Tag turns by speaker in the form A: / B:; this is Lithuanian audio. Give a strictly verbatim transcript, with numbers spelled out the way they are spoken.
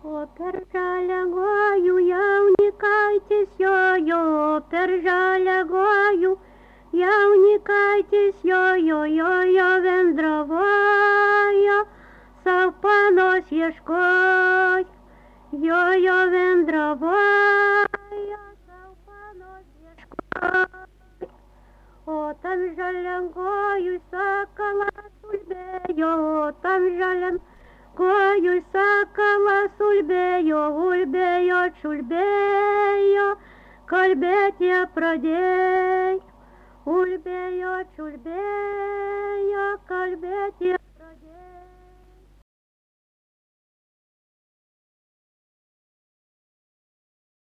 A: O per žalią gojų jaunikaitis jojo, per žalią gojų jaunikaitis jojo, jojo vendravojo, sau panos ieškojo, jojo vendravojo, sau panos ieškojo. O tam žaliam gojui sakalas ulbėjo, o tam žaliam gojui sakalas ulbėjo, ulbėjo, čiulbėjo, kalbėt jie pradėjo. Ulbėjo, čiulbėjo, kalbėt jie